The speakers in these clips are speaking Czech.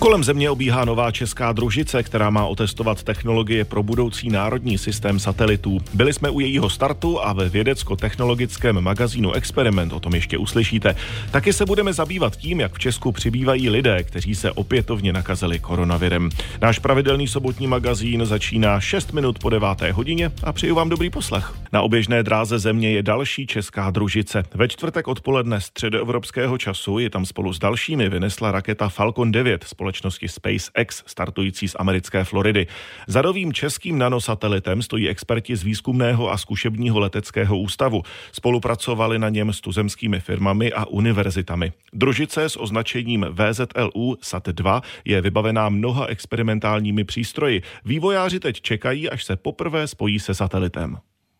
Kolem Země obíhá nová česká družice, která má otestovat technologie pro budoucí národní systém satelitů. Byli jsme u jejího startu a ve vědecko-technologickém magazínu Experiment o tom ještě uslyšíte. Taky se budeme zabývat tím, jak v Česku přibývají lidé, kteří se opětovně nakazili koronavirem. Náš pravidelný sobotní magazín začíná 6 minut po 9. hodině a přeju vám dobrý poslech. Na oběžné dráze Země je další česká družice. Ve čtvrtek odpoledne středoevropského času je tam spolu s dalšími vynesla raketa Falcon 9 společnosti SpaceX, startující z americké Floridy. Za novým českým nanosatelitem stojí experti z výzkumného a zkušebního leteckého ústavu. Spolupracovali na něm s tuzemskými firmami a univerzitami. Družice s označením VZLU Sat-2 je vybavená mnoha experimentálními přístroji. Vývojáři teď čekají, až se poprvé spojí se satelitem.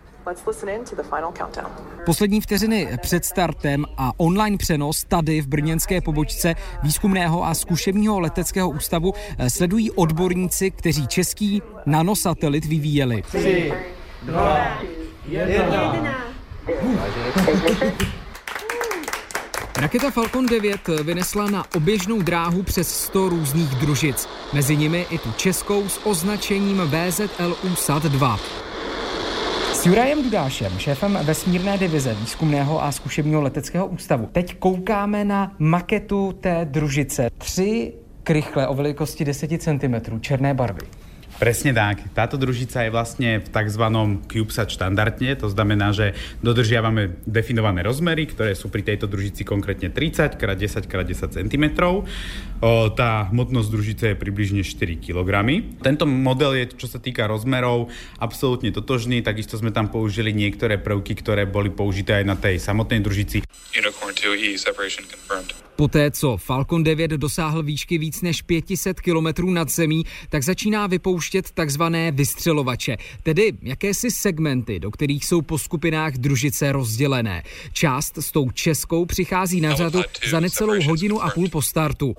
Poslední vteřiny před startem a online přenos tady v brněnské pobočce výzkumného a zkušebního leteckého ústavu sledují odborníci, kteří český nanosatelit vyvíjeli. 3, 2, 1. Raketa Falcon 9 vynesla na oběžnou dráhu přes 100 různých družic. Mezi nimi i tu českou s označením VZLU Sat-2. S Jurajem Dudášem, šéfem vesmírné divize výzkumného a zkušebního leteckého ústavu, teď koukáme na maketu té družice. 3 krychle o velikosti 10 cm černé barvy. Presne tak. Táto družica je vlastne v takzvanom CubeSat štandardne, to znamená, že dodržiavame definované rozmery, ktoré sú pri tejto družici konkrétne 30 x 10 x 10 cm. Tá hmotnosť družice je približne 4 kg. Tento model je, čo sa týka rozmerov, absolútne totožný, takisto sme tam použili niektoré prvky, ktoré boli použité aj na tej samotnej družici. Unicorn 2E separation confirmed. Poté, co Falcon 9 dosáhl výšky víc než 500 kilometrů nad zemí, tak začíná vypouštět takzvané vystřelovače, tedy jakési segmenty, do kterých jsou po skupinách družice rozdělené. Část s tou českou přichází na řadu za necelou hodinu a půl po startu.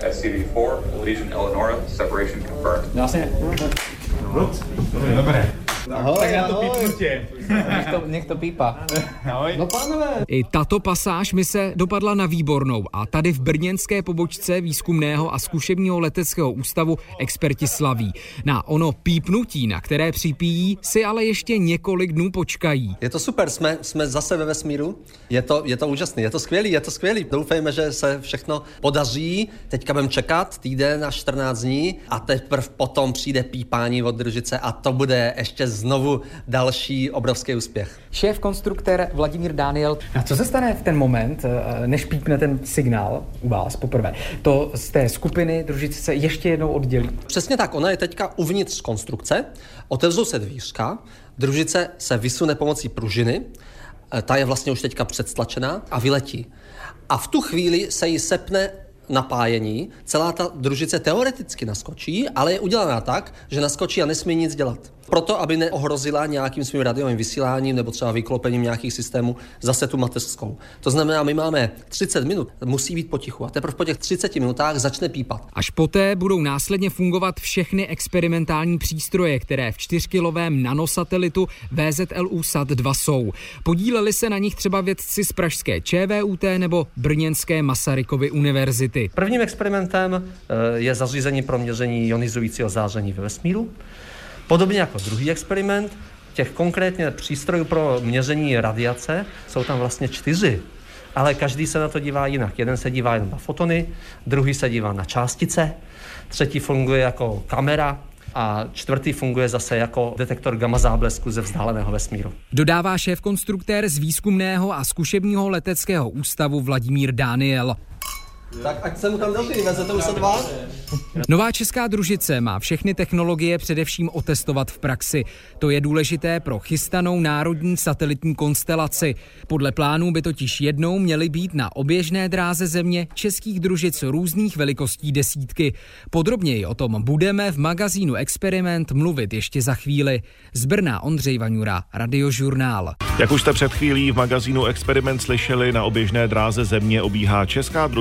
Dobré. Ahoj, tak na to ahoj. pípnutě. Nech to pípa. Ahoj. No pánové. I tato pasáž mise dopadla na výbornou a tady v brněnské pobočce výzkumného a zkušebního leteckého ústavu experti slaví. Na ono pípnutí, na které připíjí, si ale ještě několik dnů počkají. Je to super, jsme zase ve vesmíru. Je to úžasný, je to skvělý. Doufejme, že se všechno podaří. Teďka budeme čekat týden až 14 dní a teprve potom přijde pípání od družice a to bude ještě znovu další obrovský úspěch. Šéf konstruktér Vladimír Daniel. A co se stane v ten moment, než pípne ten signál u vás poprvé? To z té skupiny družice se ještě jednou oddělí. Přesně tak, ona je teďka uvnitř konstrukce, otevřou se dvířka, družice se vysune pomocí pružiny, ta je vlastně už teďka předstlačená a vyletí. A v tu chvíli se jí sepne napájení, celá ta družice teoreticky naskočí, ale je udělaná tak, že naskočí a nesmí nic dělat. Proto, aby neohrozila nějakým svým radiovým vysíláním nebo třeba vyklopením nějakých systémů zase tu mateřskou. To znamená, my máme 30 minut, musí být potichu a teprve po těch 30 minutách začne pípat. Až poté budou následně fungovat všechny experimentální přístroje, které v 4kilovém nanosatelitu VZLU Sat-2 jsou. Podíleli se na nich třeba vědci z pražské ČVUT nebo brněnské Masarykovy univerzity. Prvním experimentem je zařízení pro měření ionizujícího záření ve vesmíru. Podobně jako druhý experiment, těch konkrétně přístrojů pro měření radiace jsou tam vlastně 4, ale každý se na to dívá jinak. Jeden se dívá jen na fotony, druhý se dívá na částice, třetí funguje jako kamera a čtvrtý funguje zase jako detektor gamma záblesku ze vzdáleného vesmíru. Dodává šéf konstruktér z výzkumného a zkušebního leteckého ústavu Vladimír Daniel. Tak ať se mu tam daří, vezete už se 2. Nová česká družice má všechny technologie především otestovat v praxi. To je důležité pro chystanou národní satelitní konstelaci. Podle plánů by totiž jednou měly být na oběžné dráze Země českých družic různých velikostí desítky. Podrobněji o tom budeme v magazínu Experiment mluvit ještě za chvíli. Z Brna Ondřej Vaňura, Radiožurnál. Jak už jste před chvílí v magazínu Experiment slyšeli, na oběžné dráze Země obíhá česká družice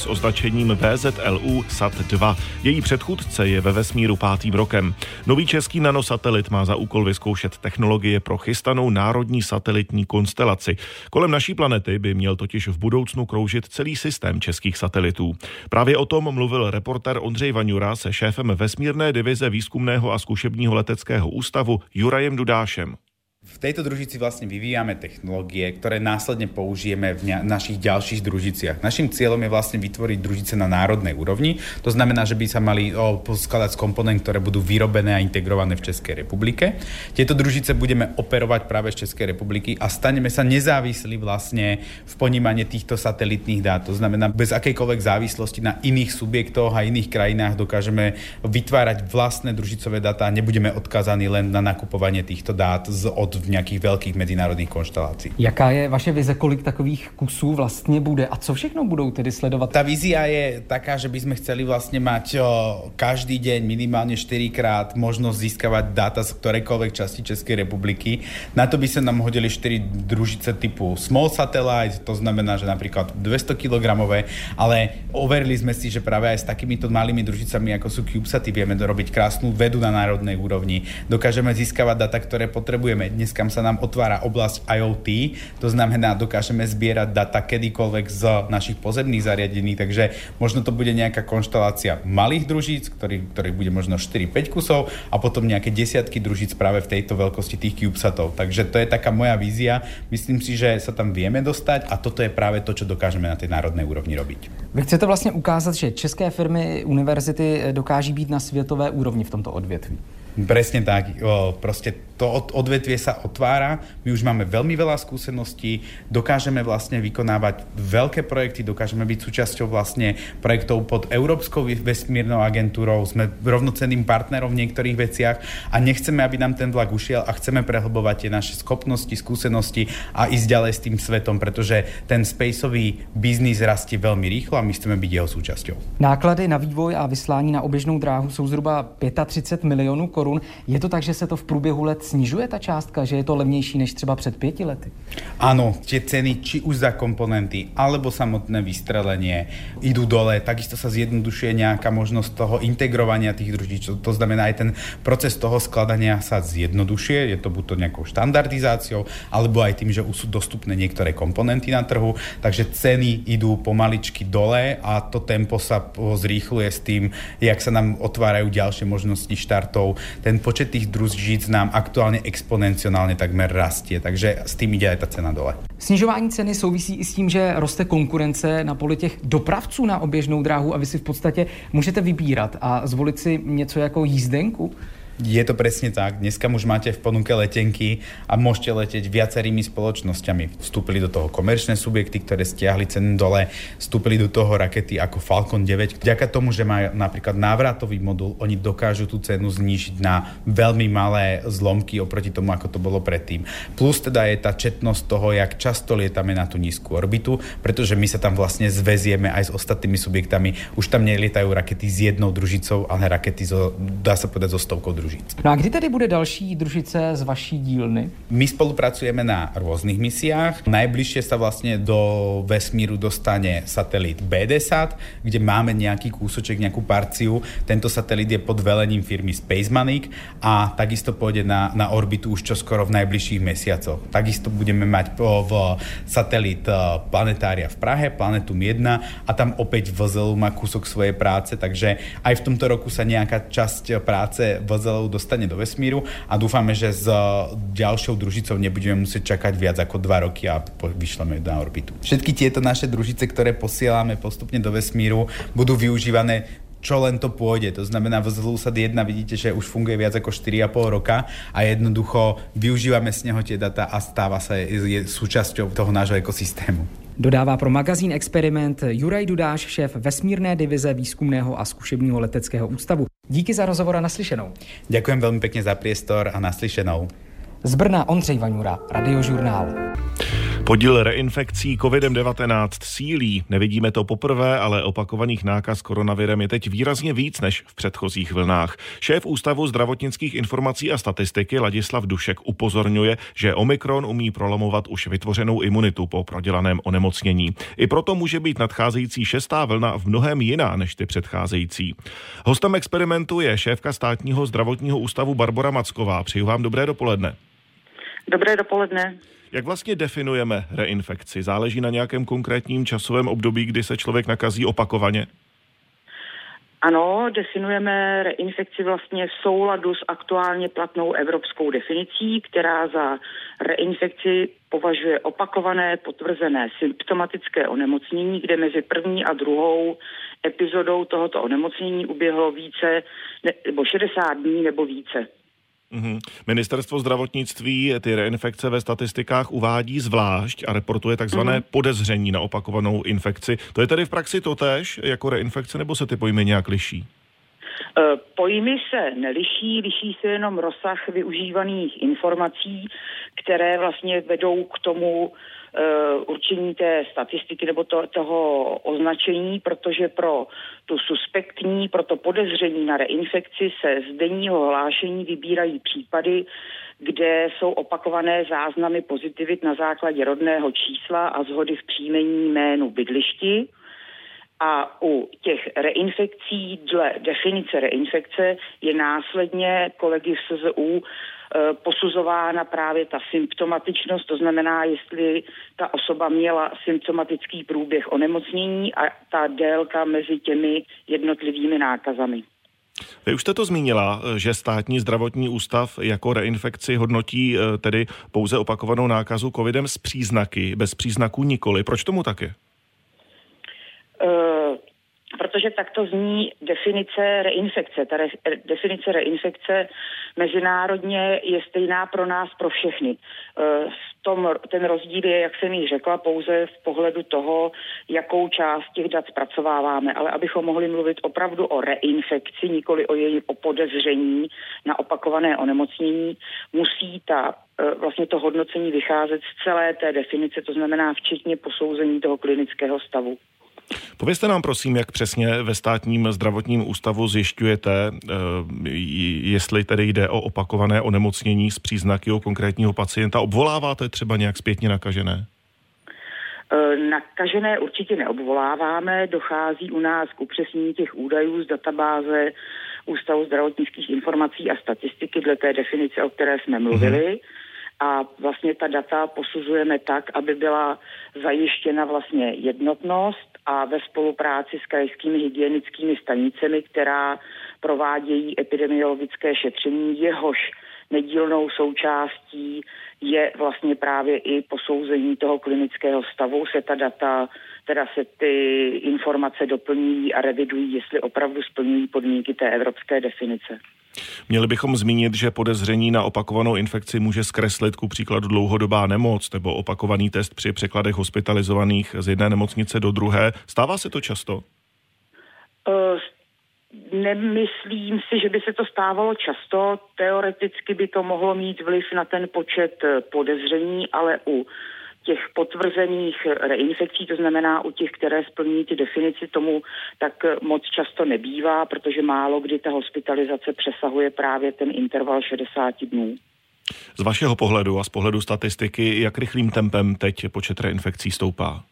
s označením VZLU SAT-2. Její předchůdce je ve vesmíru 5. rokem. Nový český nanosatelit má za úkol vyzkoušet technologie pro chystanou národní satelitní konstelaci. Kolem naší planety by měl totiž v budoucnu kroužit celý systém českých satelitů. Právě o tom mluvil reportér Ondřej Vaňura se šéfem vesmírné divize výzkumného a zkušebního leteckého ústavu Jurajem Dudášem. V tejto družici vlastne vyvíjame technológie, ktoré následne použijeme v našich ďalších družiciach. Naším cieľom je vlastne vytvoriť družice na národnej úrovni. To znamená, že by sa mali skladať z komponent, ktoré budú vyrobené a integrované v Českej republike. Tieto družice budeme operovať práve z Českej republiky a staneme sa nezávislí vlastne v ponímaní týchto satelitných dát. To znamená, bez akejkoľvek závislosti na iných subjektoch a iných krajinách dokážeme vytvárať vlastné družicové dáta a nebudeme odkázaní len na nakupovanie týchto dát od nejakých veľkých medzinárodných konštelácií. Jaká je vaše vize, kolik takových kusů vlastně bude a co všechno budou tedy sledovat? Tá vízia je taká, že by sme chceli vlastne mať každý deň minimálne 4-krát možnosť získavať dáta z ktorejkoľvek časti Českej republiky. Na to by sa nám hodili 4 družice typu small satellite, to znamená, že napríklad 200 kg, ale overili sme si, že práve aj s takýmito malými družicami, ako sú CubeSaty, vieme robiť krásnu vedu na národnej úrovni. Dokážeme získavať dáta, ktoré potrebujeme. Dnes kam sa nám otvára oblasť IoT, to znamená, dokážeme zbierať data kedykoľvek z našich pozemných zariadení, takže možno to bude nejaká konštelácia malých družíc, ktorých bude možno 4-5 kusov a potom nejaké desiatky družíc práve v tejto veľkosti tých CubeSatov. Takže to je taká moja vízia. Myslím si, že sa tam vieme dostať a toto je práve to, čo dokážeme na tej národnej úrovni robiť. Vy chcete vlastně ukázat, že české firmy, univerzity dokáží být na světové úrovni v tomto odvětví. Presne tak. Proste to odvetvie sa otvára, my už máme veľmi veľa skúseností, dokážeme vlastne vykonávať veľké projekty, dokážeme byť súčasťou vlastne projektov pod Európskou vesmírnou agentúrou, sme rovnocenným partnerom v niektorých veciach a nechceme, aby nám ten vlak ušiel a chceme prehlbovať tie naše schopnosti, skúsenosti a ísť ďalej s tým svetom, pretože ten spaceový biznis rastie veľmi rýchlo a my chceme byť jeho súčasťou. Náklady na vývoj a vyslání na oběžnou dráhu jsou zhruba 35 milionů korun. Je to tak, že se to v průběhu let snižuje ta částka, že je to levnější než třeba před 5 lety? Áno, tie ceny, či už za komponenty, alebo samotné vystrelenie idú dole. Takisto sa zjednodušuje nejaká možnosť toho integrovania tých družíc. To znamená, aj ten proces toho skladania sa zjednodušuje. Je to buď to nejakou štandardizáciou, alebo aj tým, že už sú dostupné niektoré komponenty na trhu. Takže ceny idú pomaličky dole a to tempo sa zrýchluje s tým, jak sa nám otvárajú ďalšie možnosti štartov. Ten počet tých družíc nám aktuálne exponenciálne takmer rastie, takže s tým ide aj tá cena dole. Snižování ceny souvisí i s tím, že roste konkurence na poli těch dopravců na oběžnou dráhu a vy si v podstatě můžete vybírat a zvolit si něco jako jízdenku. Je to presne tak. Dneska už máte v ponuke letenky a môžete letieť viacerými spoločnosťami. Vstúpili do toho komerčné subjekty, ktoré stiahli cenu dole, vstúpili do toho rakety ako Falcon 9. Vďaka tomu, že má napríklad návratový modul, oni dokážu tú cenu znížiť na veľmi malé zlomky oproti tomu, ako to bolo predtým. Plus teda je tá četnosť toho, jak často lietame na tú nízku orbitu, pretože my sa tam vlastne zväzieme aj s ostatnými subjektami. Už tam nelietajú rakety s jednou družicou, ale rakety dá sa povedať so stovkou družíc. No a kdy tedy bude další družice z vaší dílny? My spolupracujeme na rôznych misiách. Najbližšie sa vlastne do vesmíru dostane satelit BDSat, kde máme nejaký kúsoček, nejakú parciu. Tento satelit je pod velením firmy SpaceManic a takisto pôjde na orbitu už čoskoro v najbližších mesiacoch. Takisto budeme mať satelit planetária v Prahe, Planetum 1 a tam opäť VZLU má kúsok svojej práce, takže aj v tomto roku sa nejaká časť práce VZLU dostane do vesmíru a dúfame, že s ďalšou družicou nebudeme musieť čakať viac ako 2 roky a vyšleme na orbitu. Všetky tieto naše družice, ktoré posielame postupne do vesmíru, budú využívané čo len to pôjde. To znamená, VZLUSat 1 vidíte, že už funguje viac ako 4,5 roka a jednoducho využívame z neho tie data a stáva sa je súčasťou toho nášho ekosystému. Dodává pro magazín Experiment Juraj Dudáš, šéf vesmírné divize výzkumného a zkušebního leteckého ústavu. Díky za rozhovor a naslyšenou. Ďakujem veľmi pekne za priestor a naslyšenou. Z Brna Ondřej Vaňura, Radiožurnál. Podíl reinfekcí COVID-19 sílí. Nevidíme to poprvé, ale opakovaných nákaz koronavirem je teď výrazně víc než v předchozích vlnách. Šéf Ústavu zdravotnických informací a statistiky Ladislav Dušek upozorňuje, že Omikron umí prolamovat už vytvořenou imunitu po prodělaném onemocnění. I proto může být nadcházející 6. vlna v mnohem jiná než ty předcházející. Hostem experimentu je šéfka Státního zdravotního ústavu Barbora Macková. Přeju vám dobré dopoledne. Dobré dopoledne. Jak vlastně definujeme reinfekci? Záleží na nějakém konkrétním časovém období, kdy se člověk nakazí opakovaně? Ano, definujeme reinfekci vlastně v souladu s aktuálně platnou evropskou definicí, která za reinfekci považuje opakované potvrzené symptomatické onemocnění, kde mezi první a druhou epizodou tohoto onemocnění uběhlo více nebo 60 dní nebo více. Ministerstvo zdravotnictví ty reinfekce ve statistikách uvádí zvlášť a reportuje takzvané podezření na opakovanou infekci. To je tedy v praxi totéž jako reinfekce, nebo se ty pojmy nějak liší? Pojmy se neliší, liší se jenom rozsah využívaných informací, které vlastně vedou k tomu určení té statistiky nebo toho označení, protože pro tu suspektní, pro to podezření na reinfekci se z denního hlášení vybírají případy, kde jsou opakované záznamy pozitivit na základě rodného čísla a shody v příjmení jménu bydlišti. A u těch reinfekcí dle definice reinfekce je následně kolegy v SZÚ posuzována právě ta symptomatičnost, to znamená, jestli ta osoba měla symptomatický průběh onemocnění a ta délka mezi těmi jednotlivými nákazami. Vy už jste to zmínila, že Státní zdravotní ústav jako reinfekci hodnotí tedy pouze opakovanou nákazu covidem s příznaky, bez příznaků nikoli. Proč tomu tak je? Protože takto zní definice reinfekce. Ta definice reinfekce mezinárodně je stejná pro nás, pro všechny. Ten rozdíl je, jak jsem ji řekla, pouze v pohledu toho, jakou část těch dat zpracováváme. Ale abychom mohli mluvit opravdu o reinfekci, nikoli o podezření na opakované onemocnění, musí vlastně to hodnocení vycházet z celé té definice, to znamená včetně posouzení toho klinického stavu. Povězte nám prosím, jak přesně ve Státním zdravotním ústavu zjišťujete, jestli tedy jde o opakované onemocnění s příznaky u konkrétního pacienta. Obvoláváte třeba nějak zpětně nakažené? Nakažené určitě neobvoláváme, dochází u nás k upřesnění těch údajů z databáze Ústavu zdravotnických informací a statistiky dle té definice, o které jsme mluvili. A vlastně ta data posuzujeme tak, aby byla zajištěna vlastně jednotnost a ve spolupráci s krajskými hygienickými stanicemi, která provádějí epidemiologické šetření, jehož nedílnou součástí je vlastně právě i posouzení toho klinického stavu, se ty informace doplňují a revidují, jestli opravdu splňují podmínky té evropské definice. Měli bychom zmínit, že podezření na opakovanou infekci může zkreslit ku příkladu dlouhodobá nemoc nebo opakovaný test při překladech hospitalizovaných z jedné nemocnice do druhé. Stává se to často? Nemyslím si, že by se to stávalo často. Teoreticky by to mohlo mít vliv na ten počet podezření, ale u těch potvrzených reinfekcí, to znamená u těch, které splní ty definici, tomu tak moc často nebývá, protože málo kdy ta hospitalizace přesahuje právě ten interval 60 dnů. Z vašeho pohledu a z pohledu statistiky, jak rychlým tempem teď počet reinfekcí stoupá?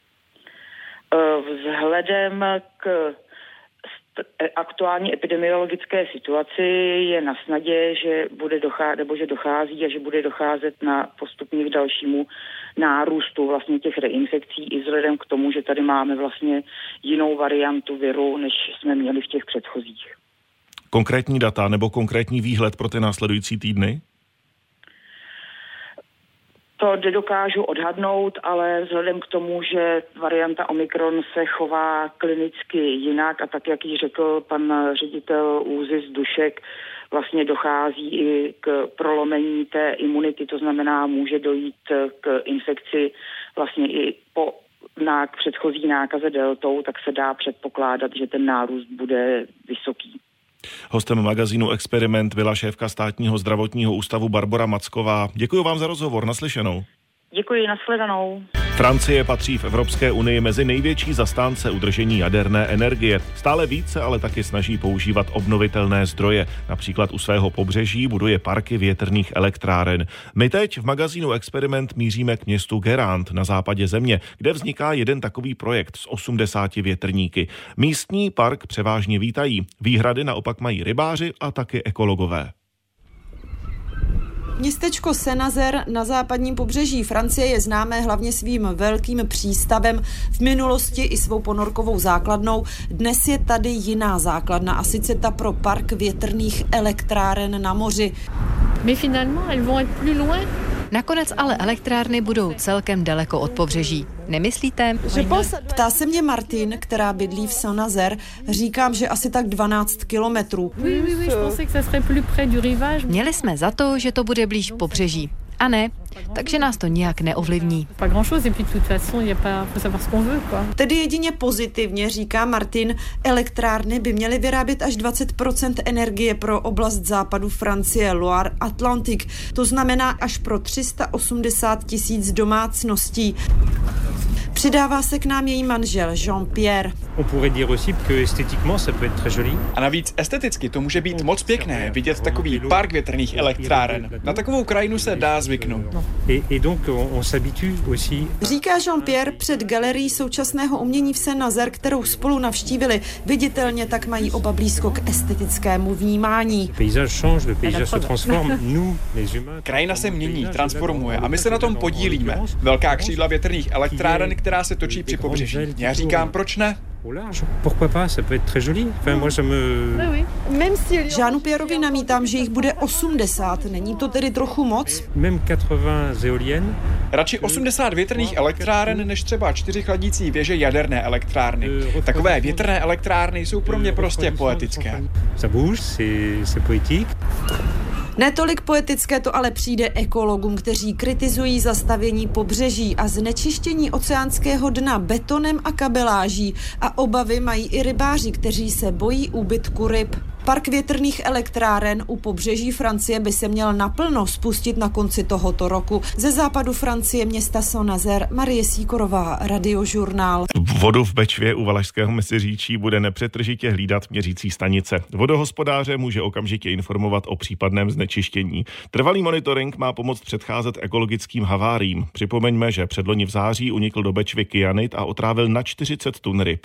Vzhledem k aktuální epidemiologické situaci je na snadě, že dochází a že bude docházet na postupně k dalšímu nárůstu vlastně těch reinfekcí i vzhledem k tomu, že tady máme vlastně jinou variantu viru, než jsme měli v těch předchozích. Konkrétní data nebo konkrétní výhled pro ty následující týdny? To nedokážu odhadnout, ale vzhledem k tomu, že varianta Omikron se chová klinicky jinak a tak, jak ji řekl pan ředitel ÚZIS Dušek, vlastně dochází i k prolomení té imunity, to znamená, může dojít k infekci vlastně i po předchozí nákaze deltou, tak se dá předpokládat, že ten nárůst bude vysoký. Hostem magazínu Experiment byla šéfka Státního zdravotního ústavu Barbora Macková. Děkuji vám za rozhovor, naslyšenou. Děkuji, nashledanou. Francie patří v Evropské unii mezi největší zastánce udržení jaderné energie. Stále více ale taky snaží používat obnovitelné zdroje. Například u svého pobřeží buduje parky větrných elektráren. My teď v magazínu Experiment míříme k městu Guérande na západě země, kde vzniká jeden takový projekt s 80 větrníky. Místní park převážně vítají. Výhrady naopak mají rybáři a taky ekologové. Městečko Saint-Nazaire na západním pobřeží Francie je známé hlavně svým velkým přístavem, v minulosti i svou ponorkovou základnou. Dnes je tady jiná základna, a sice ta pro park větrných elektráren na moři. Mais finalement, elles vont être plus loin. Nakonec ale elektrárny budou celkem daleko od pobřeží. Nemyslíte? Ptá se mě Martin, která bydlí v Saint-Nazaire. Říkám, že asi tak 12 kilometrů. Měli jsme za to, že to bude blíž k pobřeží. A ne, takže nás to nějak neovlivní. Tedy jedině pozitivně, říká Martin, elektrárny by měly vyrábět až 20% energie pro oblast západu Francie, Loire Atlantique. To znamená až pro 380 000 domácností. Přidává se k nám její manžel Jean-Pierre. A navíc esteticky to může být moc pěkné, vidět takový park větrných elektráren. Na takovou krajinu se dá zvyknout. Říká Jean-Pierre před galerií současného umění v Saint-Nazaire, kterou spolu navštívili. Viditelně tak mají oba blízko k estetickému vnímání. Krajina se mění, transformuje a my se na tom podílíme. Velká křídla větrných elektráren, která se točí při pobřeží. Já říkám, proč ne? Jeanu Pierrovi namítám, že jich bude 80. Není to tedy trochu moc? Radši 80 větrných elektráren, než třeba 4 chladící věže jaderné elektrárny. Takové větrné elektrárny jsou pro mě prostě poetické. Netolik poetické to ale přijde ekologům, kteří kritizují zastavění pobřeží a znečištění oceánského dna betonem a kabeláží, a obavy mají i rybáři, kteří se bojí úbytku ryb. Park větrných elektráren u pobřeží Francie by se měl naplno spustit na konci tohoto roku. Ze západu Francie, města Saint-Nazaire, Marie Síkorová, Radiožurnál. Vodu v Bečvě u Valašského Meziříčí bude nepřetržitě hlídat měřící stanice. Vodohospodáře může okamžitě informovat o případném znečištění. Trvalý monitoring má pomoct předcházet ekologickým haváriím. Připomeňme, že předloni v září unikl do Bečvy kyanid a otrávil na 40 tun ryb.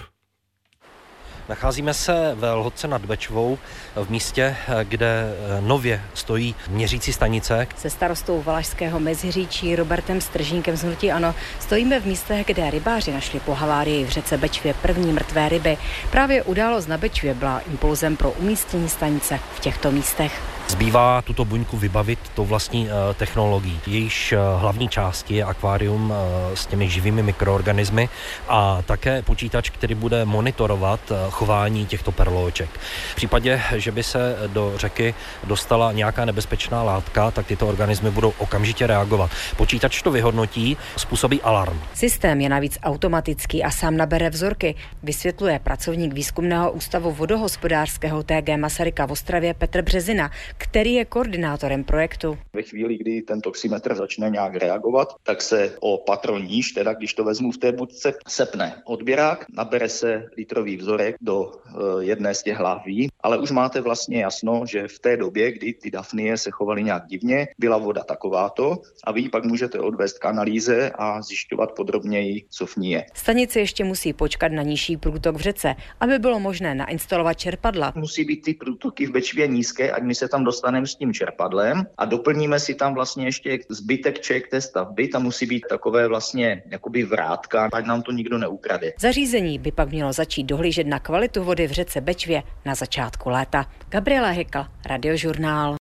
Nacházíme se ve Lhotce nad Bečvou, v místě, kde nově stojí měřící stanice. Se starostou Valašského Meziříčí Robertem Stržínkem z hnutí ANO stojíme v místech, kde rybáři našli po havárii v řece Bečvě první mrtvé ryby. Právě událost na Bečvě byla impulzem pro umístění stanice v těchto místech. Zbývá tuto buňku vybavit tou vlastní technologií. Jejíž hlavní části je akvárium s těmi živými mikroorganismy a také počítač, který bude monitorovat chování těchto perloček. V případě, že by se do řeky dostala nějaká nebezpečná látka, tak tyto organismy budou okamžitě reagovat. Počítač to vyhodnotí, způsobí alarm. Systém je navíc automatický a sám nabere vzorky, vysvětluje pracovník Výzkumného ústavu vodohospodářského TG Masaryka v Ostravě Petr Březina, který je koordinátorem projektu. Ve chvíli, kdy ten toximetr začne nějak reagovat, tak se o patro níž, teda když to vezmu v té budce, sepne odběrák, nabere se litrový vzorek do jedné z těch lahví, ale už máte vlastně jasno, že v té době, kdy ty dafnie se chovaly nějak divně, byla voda takováto a vy pak můžete odvést k analýze a zjišťovat podrobněji, co v ní je. Stanice ještě musí počkat na nižší průtok v řece, aby bylo možné nainstalovat čerpadla. Musí být ty průtoky v Bečvě nízké, ať my se tam dostaneme s tím čerpadlem a doplníme si tam vlastně ještě zbytek té stavby. Tam musí být takové vlastně jakoby vrátka, ať nám to nikdo neukradne. Zařízení by pak mělo začít dohlížet na kvalitu vody v řece Bečvě na začátku léta. Gabriela Hekl, Radiožurnál.